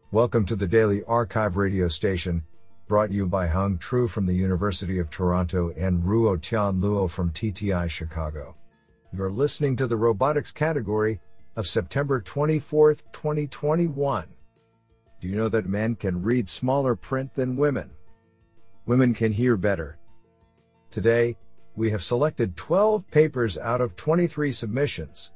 Welcome to the Daily Archive radio station, brought you by Hung Tru from the University of Toronto and Ruo Tian Luo from TTI Chicago. You're listening to the robotics category of September 24, 2021. Do you know that men can read smaller print than women? Women can hear better. Today, we have selected 12 papers out of 23 submissions.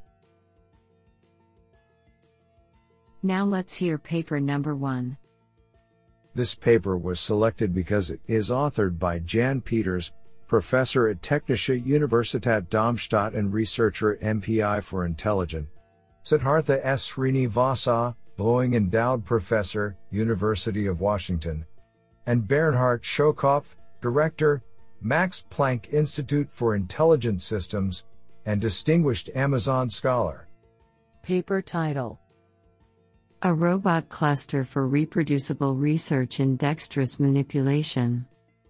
Now let's hear paper number 1. This paper was selected because it is authored by Jan Peters, professor at Technische Universität Darmstadt and researcher MPI for Intelligent, Siddhartha S. Srinivasa, Boeing Endowed Professor, University of Washington, and Bernhard Schokopf, Director, Max Planck Institute for Intelligent Systems, and Distinguished Amazon Scholar. Paper title: A Robot Cluster for Reproducible Research in Dexterous Manipulation.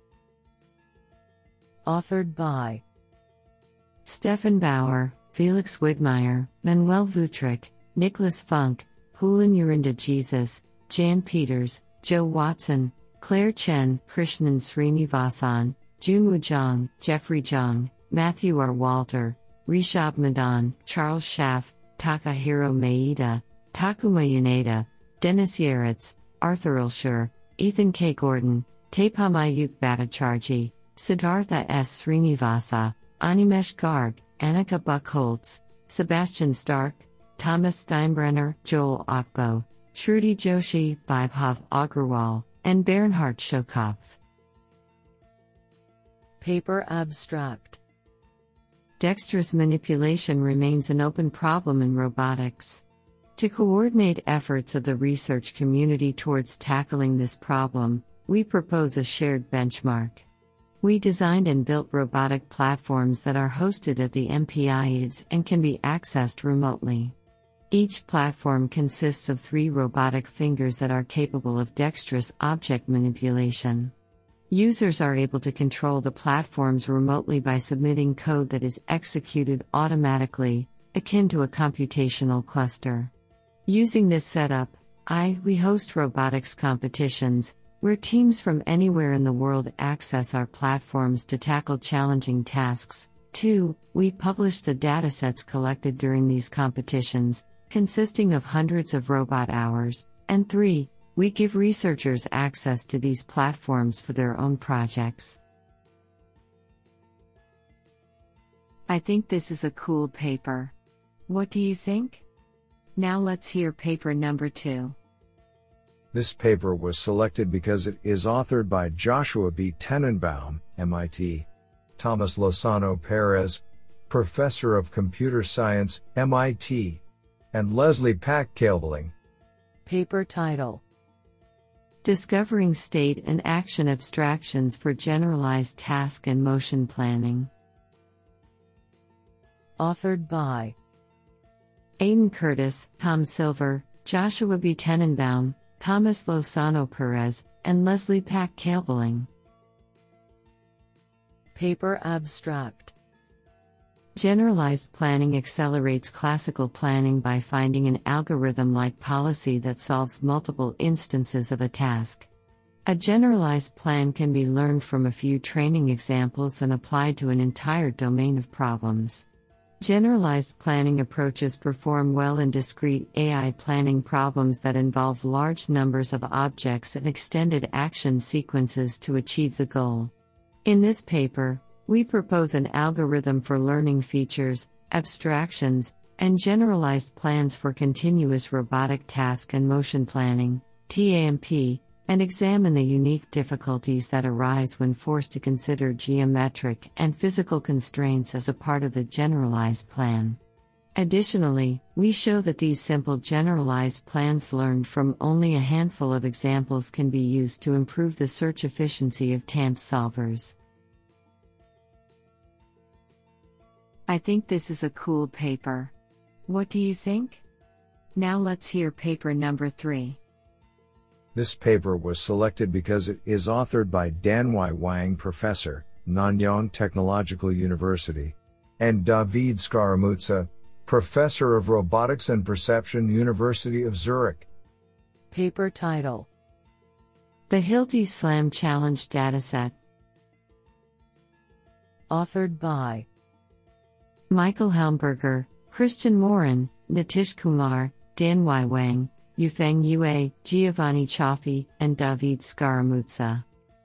Authored by Stefan Bauer, Felix Widmeyer, Manuel Vutrick, Nicholas Funk, Hulan Urinda Jesus, Jan Peters, Joe Watson, Claire Chen, Krishnan Srinivasan, Junwoo Zhang, Jeffrey Zhang, Matthew R. Walter, Rishabh Madan, Charles Schaff, Takahiro Maeda, Takuma Yaneda, Dennis Yaretz, Arthur Ilsher, Ethan K. Gordon, Tepamayuk Bhattacharjee, Siddhartha S. Srinivasa, Animesh Garg, Annika Buchholz, Sebastian Stark, Thomas Steinbrenner, Joel Akbo, Shruti Joshi, Vaibhav Agrawal, and Bernhard Schokopf. Paper abstract: Dexterous manipulation remains an open problem in robotics. To coordinate efforts of the research community towards tackling this problem, we propose a shared benchmark. We designed and built robotic platforms that are hosted at the MPIs and can be accessed remotely. Each platform consists of 3 robotic fingers that are capable of dexterous object manipulation. Users are able to control the platforms remotely by submitting code that is executed automatically, akin to a computational cluster. Using this setup, we host robotics competitions, where teams from anywhere in the world access our platforms to tackle challenging tasks. 2. We publish the datasets collected during these competitions, consisting of hundreds of robot hours. And 3. We give researchers access to these platforms for their own projects. I think this is a cool paper. What do you think? Now let's hear paper number 2. This paper was selected because it is authored by Joshua B. Tenenbaum, MIT, Thomas Lozano Perez, Professor of Computer Science, MIT, and Leslie Pack Kaelbeling. Paper title: Discovering State and Action Abstractions for Generalized Task and Motion Planning. Authored by Aidan Curtis, Tom Silver, Joshua B. Tenenbaum, Thomas Lozano Perez, and Leslie Pack Kaelbeling. Paper abstract: Generalized planning accelerates classical planning by finding an algorithm-like policy that solves multiple instances of a task. A generalized plan can be learned from a few training examples and applied to an entire domain of problems. Generalized planning approaches perform well in discrete AI planning problems that involve large numbers of objects and extended action sequences to achieve the goal. In this paper, we propose an algorithm for learning features, abstractions, and generalized plans for continuous robotic task and motion planning, TAMP, and examine the unique difficulties that arise when forced to consider geometric and physical constraints as a part of the generalized plan. Additionally, we show that these simple generalized plans learned from only a handful of examples can be used to improve the search efficiency of TAMP solvers. I think this is a cool paper. What do you think? Now let's hear paper number 3. This paper was selected because it is authored by Danwei Wang, Professor, Nanyang Technological University, and David Scaramuzza, Professor of Robotics and Perception, University of Zurich. Paper title: The Hilti SLAM Challenge Dataset. Authored by Michael Helmberger, Christian Morin, Nitish Kumar, Dan Y. Wang, Yufeng Yue, Giovanni Cioffi, and David Scaramuzza.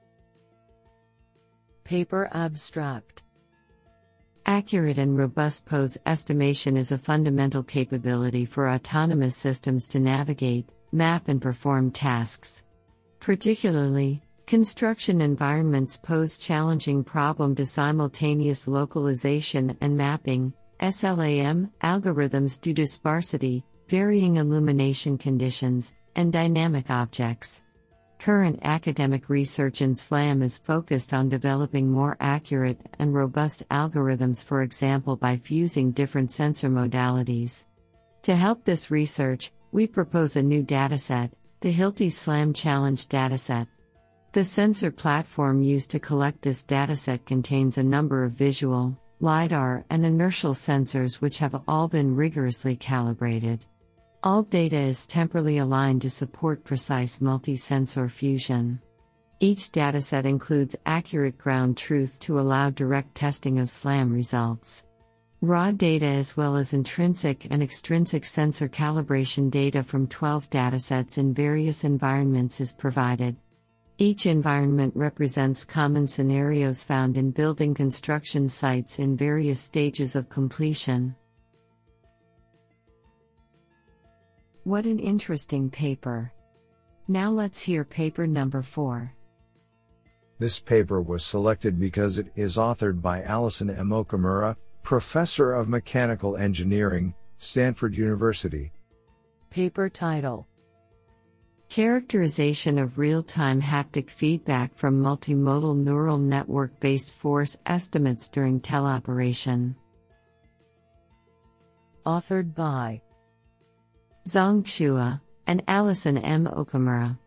Paper abstract: Accurate and robust pose estimation is a fundamental capability for autonomous systems to navigate, map, and perform tasks. Particularly, construction environments pose challenging problem to simultaneous localization and mapping, SLAM, algorithms due to sparsity, varying illumination conditions, and dynamic objects. Current academic research in SLAM is focused on developing more accurate and robust algorithms, for example by fusing different sensor modalities. To help this research, we propose a new dataset, the Hilti SLAM Challenge Dataset. The sensor platform used to collect this dataset contains a number of visual, LiDAR, and inertial sensors which have all been rigorously calibrated. All data is temporally aligned to support precise multi-sensor fusion. Each dataset includes accurate ground truth to allow direct testing of SLAM results. Raw data as well as intrinsic and extrinsic sensor calibration data from 12 datasets in various environments is provided. Each environment represents common scenarios found in building construction sites in various stages of completion. What an interesting paper. Now let's hear paper number 4. This paper was selected because it is authored by Allison M. Okamura, Professor of Mechanical Engineering, Stanford University. Paper title: Characterization of real-time haptic feedback from multimodal neural network-based force estimates during teleoperation. Authored by Zhang Xue and Allison M. Okamura.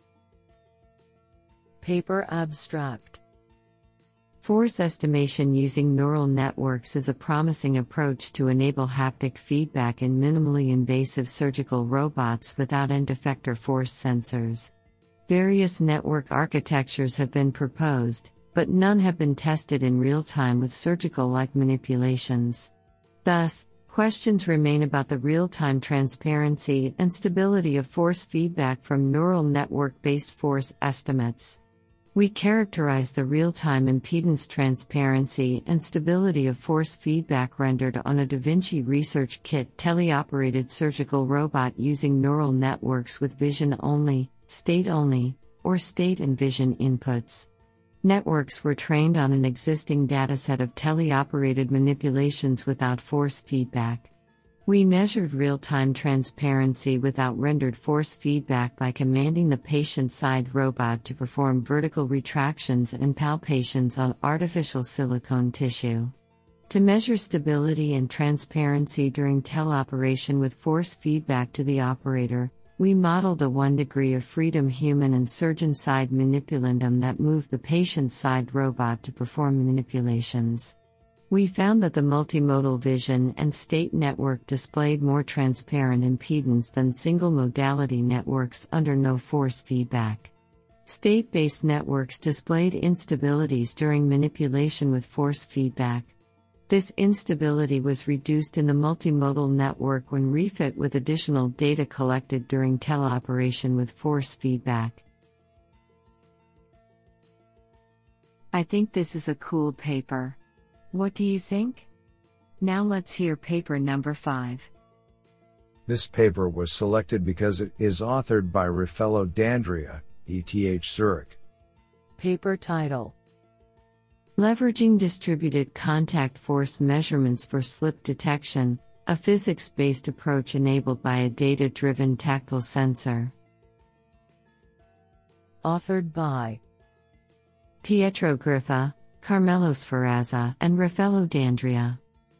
Paper abstract: Force estimation using neural networks is a promising approach to enable haptic feedback in minimally invasive surgical robots without end effector force sensors. Various network architectures have been proposed, but none have been tested in real time with surgical-like manipulations. Thus, questions remain about the real-time transparency and stability of force feedback from neural network-based force estimates. We characterize the real-time impedance transparency and stability of force feedback rendered on a DaVinci Research Kit teleoperated surgical robot using neural networks with vision-only, state-only, or state and vision inputs. Networks were trained on an existing dataset of teleoperated manipulations without force feedback. We measured real-time transparency without rendered force feedback by commanding the patient-side robot to perform vertical retractions and palpations on artificial silicone tissue. To measure stability and transparency during teleoperation with force feedback to the operator, we modeled a 1 degree of freedom human and surgeon-side manipulandum that moved the patient-side robot to perform manipulations. We found that the multimodal vision and state network displayed more transparent impedance than single-modality networks under no force feedback. State-based networks displayed instabilities during manipulation with force feedback. This instability was reduced in the multimodal network when refit with additional data collected during teleoperation with force feedback. I think this is a cool paper. What do you think? Now let's hear paper number 5. This paper was selected because it is authored by Raffaello D'Andrea, ETH Zurich. Paper title: Leveraging distributed contact force measurements for slip detection, a physics-based approach enabled by a data-driven tactile sensor. Authored by Pietro Griffa, Carmelo Sferrazza, and Raffaello D'Andrea.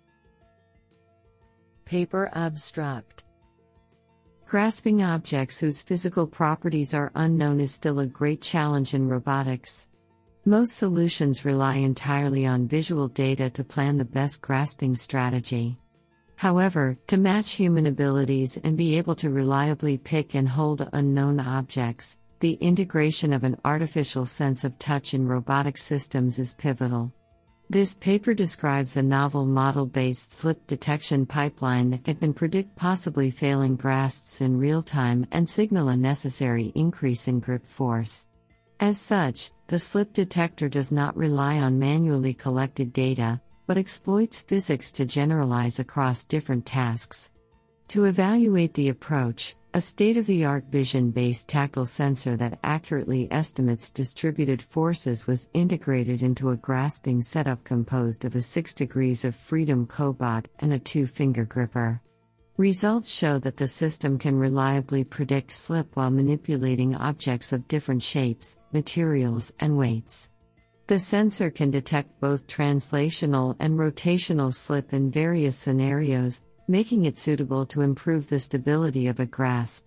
Paper abstract: Grasping objects whose physical properties are unknown is still a great challenge in robotics. Most solutions rely entirely on visual data to plan the best grasping strategy. However, to match human abilities and be able to reliably pick and hold unknown objects, the integration of an artificial sense of touch in robotic systems is pivotal. This paper describes a novel model-based slip detection pipeline that can predict possibly failing grasps in real time and signal a necessary increase in grip force. As such, the slip detector does not rely on manually collected data, but exploits physics to generalize across different tasks. To evaluate the approach, a state-of-the-art vision-based tactile sensor that accurately estimates distributed forces was integrated into a grasping setup composed of a 6 degrees of freedom cobot and a 2-finger gripper. Results show that the system can reliably predict slip while manipulating objects of different shapes, materials, and weights. The sensor can detect both translational and rotational slip in various scenarios, making it suitable to improve the stability of a grasp.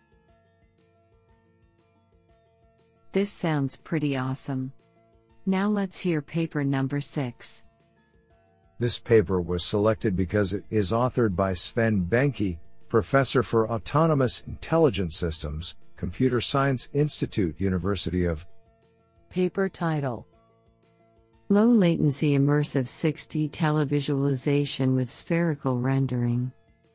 This sounds pretty awesome. Now let's hear paper number 6. This paper was selected because it is authored by Sven Benke, Professor for Autonomous Intelligent Systems, Computer Science Institute, University of. Paper title: Low latency immersive 6D televisualization with spherical rendering.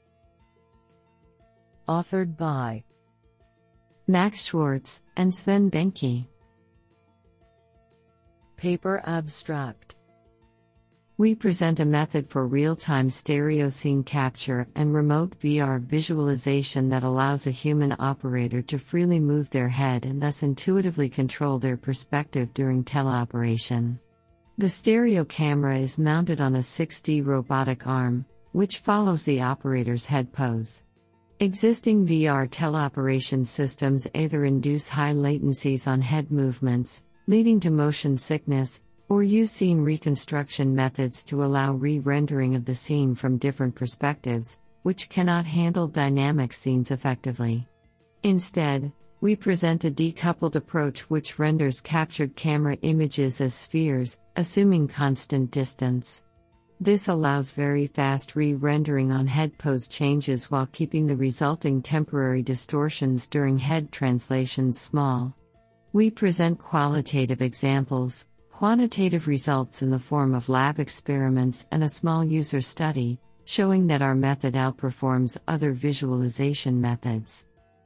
Authored by Max Schwartz and Sven Benke. Paper abstract: We present a method for real-time stereo scene capture and remote VR visualization that allows a human operator to freely move their head and thus intuitively control their perspective during teleoperation. The stereo camera is mounted on a 6D robotic arm, which follows the operator's head pose. Existing VR teleoperation systems either induce high latencies on head movements, leading to motion sickness, or use scene reconstruction methods to allow re-rendering of the scene from different perspectives, which cannot handle dynamic scenes effectively. Instead, we present a decoupled approach which renders captured camera images as spheres, assuming constant distance. This allows very fast re-rendering on head pose changes while keeping the resulting temporary distortions during head translations small. We present qualitative examples, quantitative results in the form of lab experiments, and a small user study, showing that our method outperforms other visualization methods.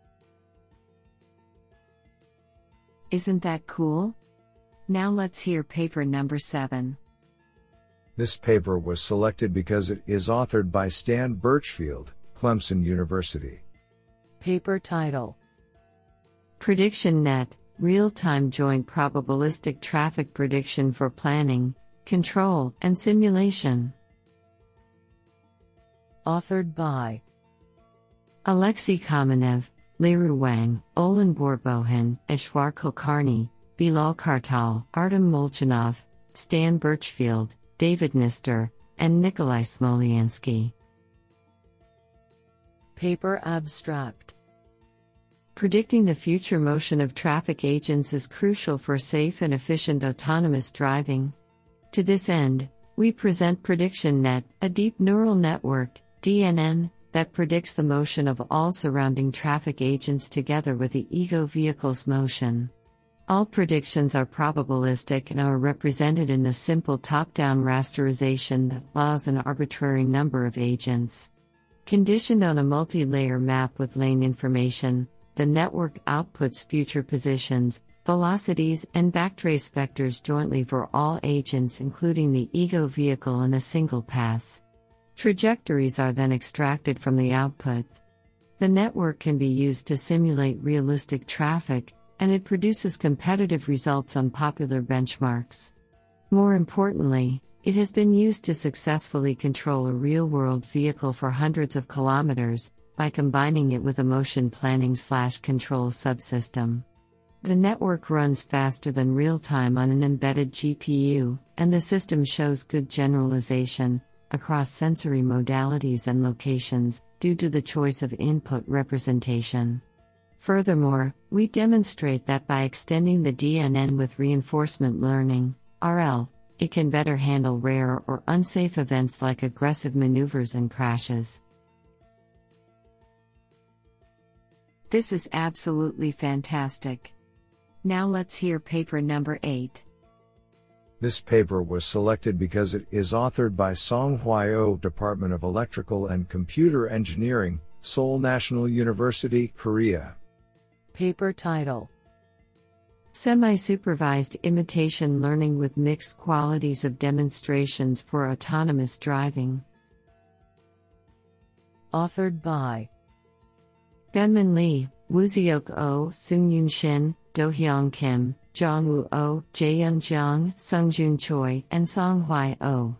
Isn't that cool? Now let's hear paper number 7. This paper was selected because it is authored by Stan Birchfield, Clemson University. Paper title: PredictionNet, Real-Time Joint Probabilistic Traffic Prediction for Planning, Control, and Simulation. Authored by Alexei Kamenev, Liru Wang, Olan Borbohin, Ishwar Kulkarni, Bilal Kartal, Artem Molchanov, Stan Birchfield, David Nister, and Nikolai Smolyansky. Paper abstract: Predicting the future motion of traffic agents is crucial for safe and efficient autonomous driving. To this end, we present PredictionNet, a deep neural network, DNN, that predicts the motion of all surrounding traffic agents together with the ego vehicle's motion. All predictions are probabilistic and are represented in a simple top-down rasterization that allows an arbitrary number of agents. Conditioned on a multi-layer map with lane information, the network outputs future positions, velocities, and backtrace vectors jointly for all agents, including the ego vehicle, in a single pass. Trajectories are then extracted from the output. The network can be used to simulate realistic traffic, and it produces competitive results on popular benchmarks. More importantly, it has been used to successfully control a real-world vehicle for hundreds of kilometers, by combining it with a motion planning/control subsystem. The network runs faster than real-time on an embedded GPU, and the system shows good generalization across sensory modalities and locations, due to the choice of input representation. Furthermore, we demonstrate that by extending the DNN with reinforcement learning (RL) it can better handle rare or unsafe events like aggressive maneuvers and crashes. This is absolutely fantastic. Now let's hear paper number 8. This paper was selected because it is authored by Song Hwai-oh, Department of Electrical and Computer Engineering, Seoul National University, Korea. Paper title: Semi-supervised imitation learning with mixed qualities of demonstrations for autonomous driving. Authored by Gunmin Lee, Wooseok Oh, Seung-yoon Shin, Do-hyung Kim, Jong-woo Oh, Jaeyoung Jeong, Sung-joon Choi, and Song Hwai-oh.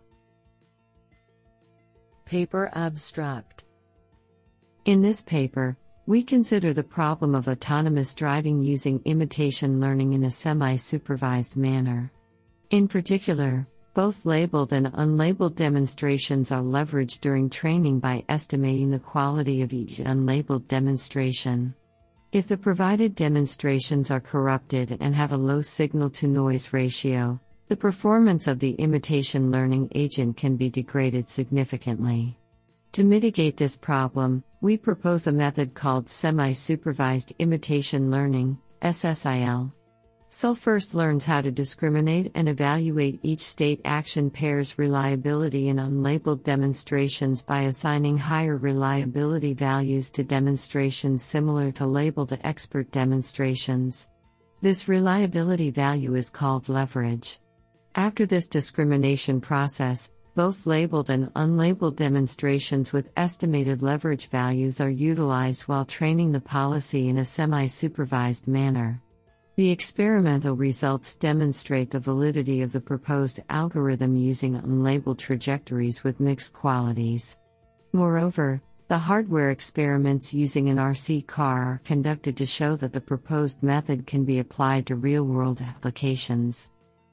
Paper abstract: In this paper, we consider the problem of autonomous driving using imitation learning in a semi-supervised manner. In particular, both labeled and unlabeled demonstrations are leveraged during training by estimating the quality of each unlabeled demonstration. If the provided demonstrations are corrupted and have a low signal-to-noise ratio, the performance of the imitation learning agent can be degraded significantly. To mitigate this problem, we propose a method called semi-supervised imitation learning, SSIL. SIL first learns how to discriminate and evaluate each state action pair's reliability in unlabeled demonstrations by assigning higher reliability values to demonstrations similar to labeled expert demonstrations. This reliability value is called leverage. After this discrimination process, both labeled and unlabeled demonstrations with estimated leverage values are utilized while training the policy in a semi-supervised manner. The experimental results demonstrate the validity of the proposed algorithm using unlabeled trajectories with mixed qualities. Moreover, the hardware experiments using an RC car are conducted to show that the proposed method can be applied to real-world applications.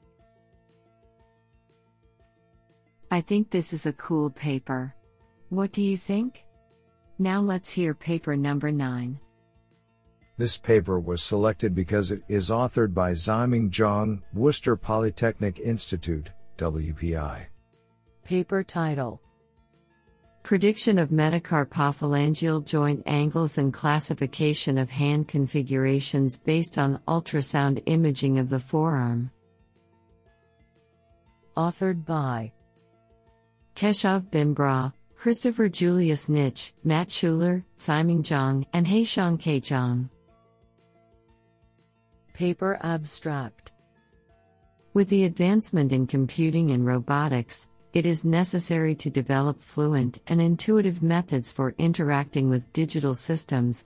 I think this is a cool paper. What do you think? Now let's hear paper number 9. This paper was selected because it is authored by Ziming Zhang, Worcester Polytechnic Institute, WPI. Paper title: Prediction of metacarpophalangeal joint angles and classification of hand configurations based on ultrasound imaging of the forearm. Authored by Keshav Bimbra, Christopher Julius Nitsch, Matt Schuler, Ziming Zhang, and Haeshang K. Zhang. Paper abstract: With the advancement in computing and robotics, it is necessary to develop fluent and intuitive methods for interacting with digital systems,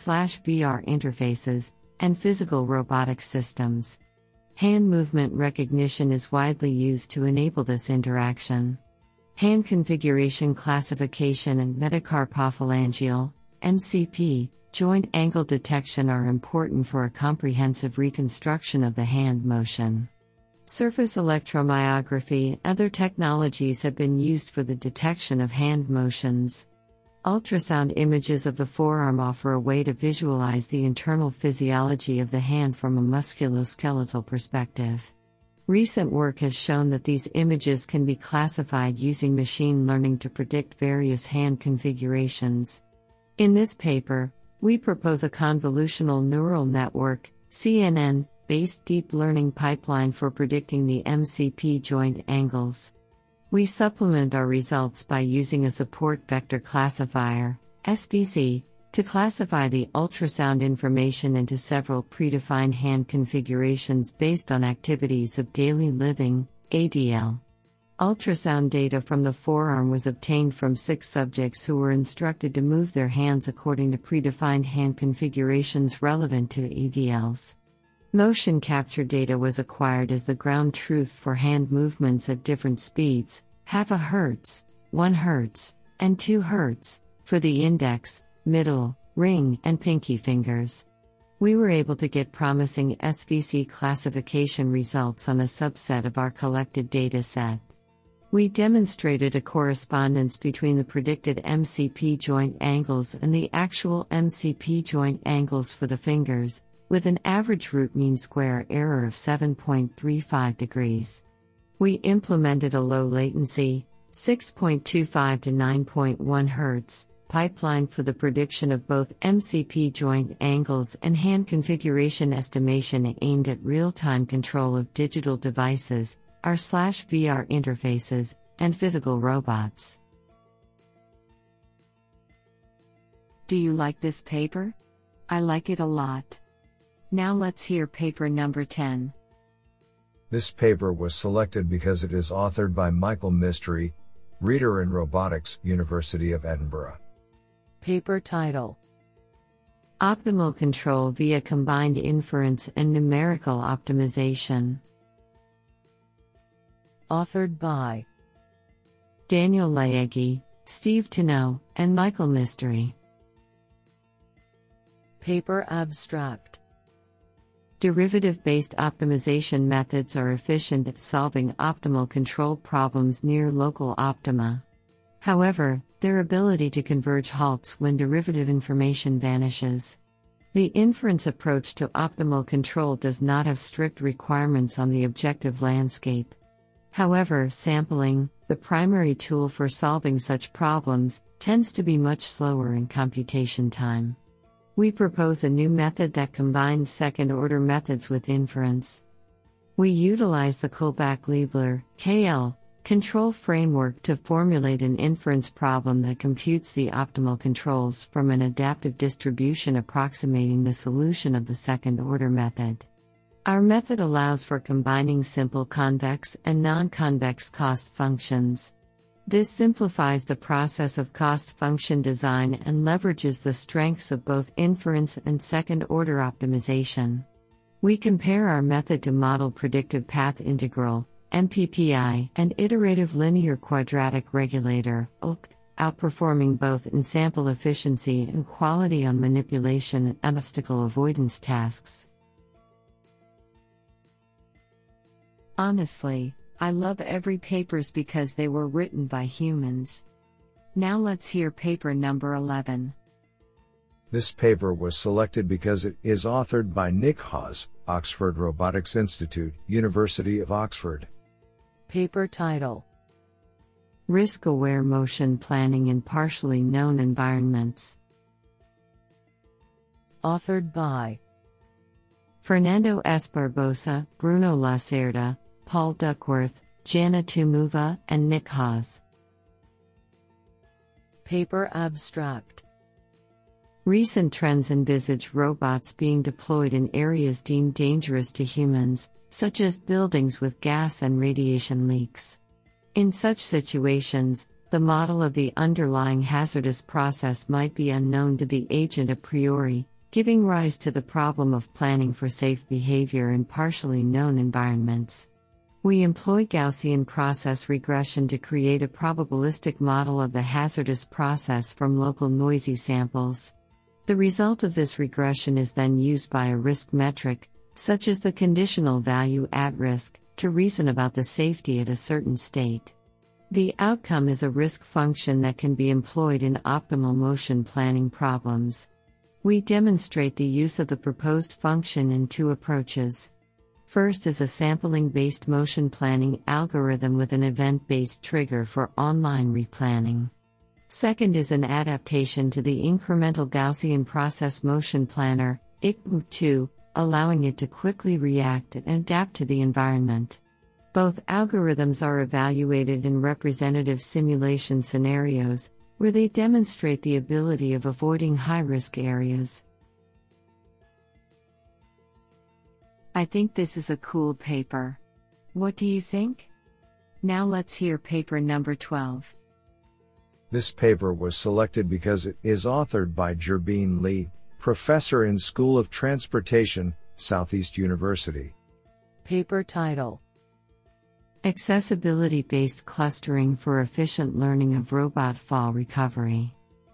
AR/VR interfaces, and physical robotic systems. Hand movement recognition is widely used to enable this interaction. Hand configuration classification and metacarpophalangeal (MCP) joint angle detection are important for a comprehensive reconstruction of the hand motion. Surface electromyography and other technologies have been used for the detection of hand motions. Ultrasound images of the forearm offer a way to visualize the internal physiology of the hand from a musculoskeletal perspective. Recent work has shown that these images can be classified using machine learning to predict various hand configurations. In this paper, we propose a convolutional neural network, CNN, based deep learning pipeline for predicting the MCP joint angles. We supplement our results by using a support vector classifier, SVC, to classify the ultrasound information into several predefined hand configurations based on activities of daily living, ADL. Ultrasound data from the forearm was obtained from 6 subjects who were instructed to move their hands according to predefined hand configurations relevant to ADLs. Motion capture data was acquired as the ground truth for hand movements at different speeds, 0.5 Hz, 1 Hz, and 2 Hz, for the index, middle, ring, and pinky fingers. We were able to get promising SVC classification results on a subset of our collected data set. We demonstrated a correspondence between the predicted MCP joint angles and the actual MCP joint angles for the fingers, with an average root mean square error of 7.35 degrees. We implemented a low latency, 6.25 to 9.1 Hz, pipeline for the prediction of both MCP joint angles and hand configuration estimation aimed at real-time control of digital devices, AR/VR interfaces, and physical robots. Do you like this paper? I like it a lot. Now let's hear paper number 10. This paper was selected because it is authored by Michael Mystery, Reader in Robotics, University of Edinburgh. Paper title: Optimal Control via Combined Inference and Numerical Optimization. Authored by Daniel Laegi, Steve Tino, and Michael Mystery. Paper abstract: Derivative-based optimization methods are efficient at solving optimal control problems near local optima. However, their ability to converge halts when derivative information vanishes. The inference approach to optimal control does not have strict requirements on the objective landscape. However, sampling, the primary tool for solving such problems, tends to be much slower in computation time. We propose a new method that combines second-order methods with inference. We utilize the Kullback-Leibler (KL) control framework to formulate an inference problem that computes the optimal controls from an adaptive distribution approximating the solution of the second-order method. Our method allows for combining simple convex and non-convex cost functions. This simplifies the process of cost function design and leverages the strengths of both inference and second-order optimization. We compare our method to Model Predictive Path Integral (MPPI) and Iterative Linear Quadratic Regulator (ILQT), outperforming both in sample efficiency and quality on manipulation and obstacle avoidance tasks. Honestly, I love every papers because they were written by humans. Now let's hear paper number 11. This paper was selected because it is authored by Nick Hawes, Oxford Robotics Institute, University of Oxford. Paper title: Risk-Aware Motion Planning in Partially Known Environments. Authored by Fernando S. Barbosa, Bruno Lacerda, Paul Duckworth, Jana Tumuva, and Nick Hawes. Paper abstract: Recent trends envisage robots being deployed in areas deemed dangerous to humans, such as buildings with gas and radiation leaks. In such situations, the model of the underlying hazardous process might be unknown to the agent a priori, giving rise to the problem of planning for safe behavior in partially known environments. We employ Gaussian process regression to create a probabilistic model of the hazardous process from local noisy samples. The result of this regression is then used by a risk metric, such as the conditional value at risk, to reason about the safety at a certain state. The outcome is a risk function that can be employed in optimal motion planning problems. We demonstrate the use of the proposed function in two approaches. First is a sampling-based motion planning algorithm with an event-based trigger for online replanning. Second is an adaptation to the incremental Gaussian process motion planner, ICM2, allowing it to quickly react and adapt to the environment. Both algorithms are evaluated in representative simulation scenarios, where they demonstrate the ability of avoiding high-risk areas. I think this is a cool paper. What do you think? Now let's hear paper number 12. This paper was selected because it is authored by Jirbin Li, professor in School of Transportation, Southeast University. Paper title: Accessibility-based clustering for efficient learning of robot fall recovery.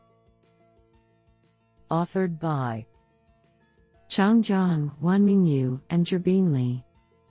Authored by Chang Zhang, Wenming Yu, and Jirbin Li.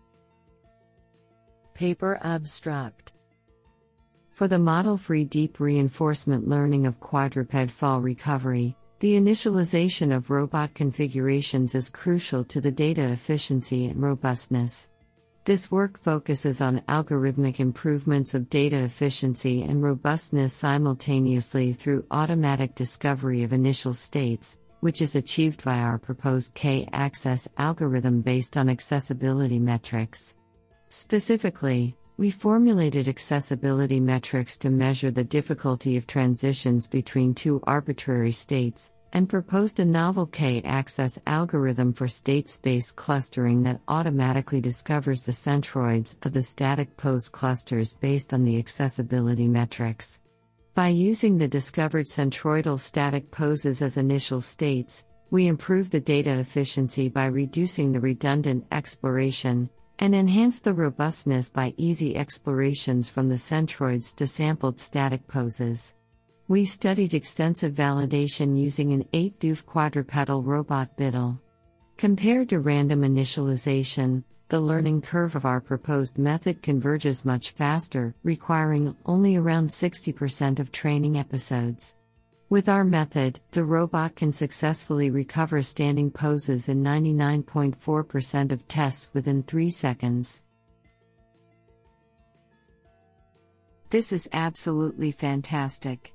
Paper abstract: For the model-free deep reinforcement learning of quadruped fall recovery, the initialization of robot configurations is crucial to the data efficiency and robustness. This work focuses on algorithmic improvements of data efficiency and robustness simultaneously through automatic discovery of initial states, which is achieved by our proposed K-access algorithm based on accessibility metrics. Specifically, we formulated accessibility metrics to measure the difficulty of transitions between two arbitrary states, and proposed a novel K-access algorithm for state space clustering that automatically discovers the centroids of the static pose clusters based on the accessibility metrics. By using the discovered centroidal static poses as initial states, we improve the data efficiency by reducing the redundant exploration, and enhance the robustness by easy explorations from the centroids to sampled static poses. We studied extensive validation using an 8-doof quadrupedal robot Biddle. Compared to random initialization, the learning curve of our proposed method converges much faster, requiring only around 60% of training episodes. With our method, the robot can successfully recover standing poses in 99.4% of tests within 3 seconds. This is absolutely fantastic.